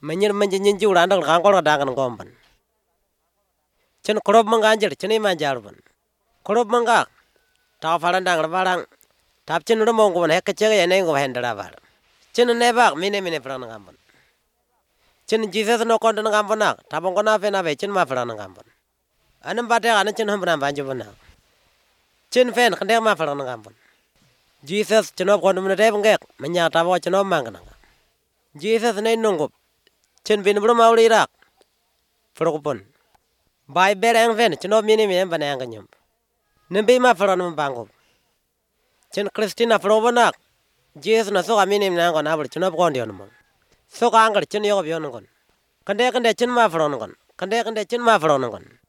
Menyer menjen jura andang kangkol dagan kompan. Chen krop manganjir cheni manjarban. Krop mangak. Ta falan dang barang. Tap chen ro mong ko ne ka chege ne ko hendra bar. Chen ne bak mine pran ngamban. Chen Jesus no kon ngamban nak. Tapong ko na fe na be chen ma pran ngamban. Anam bate an chen hambran banjo bana. Chen fen kande ma pran ngamban. Jesus chen kon mun te bangek menya ta bo chen mangana. Jesus ne nongop. Chen bin bro mauli rak. Frokupon. Bai bereng fen chen mini banang kanyum. Nembe ma pran bangop. Chen Christina probanak. Jesus na so amini na kon abur chen kon dion mo. So ka angar chen yo bion kon. Kande chen ma pran kon. Kande chen ma pran kon.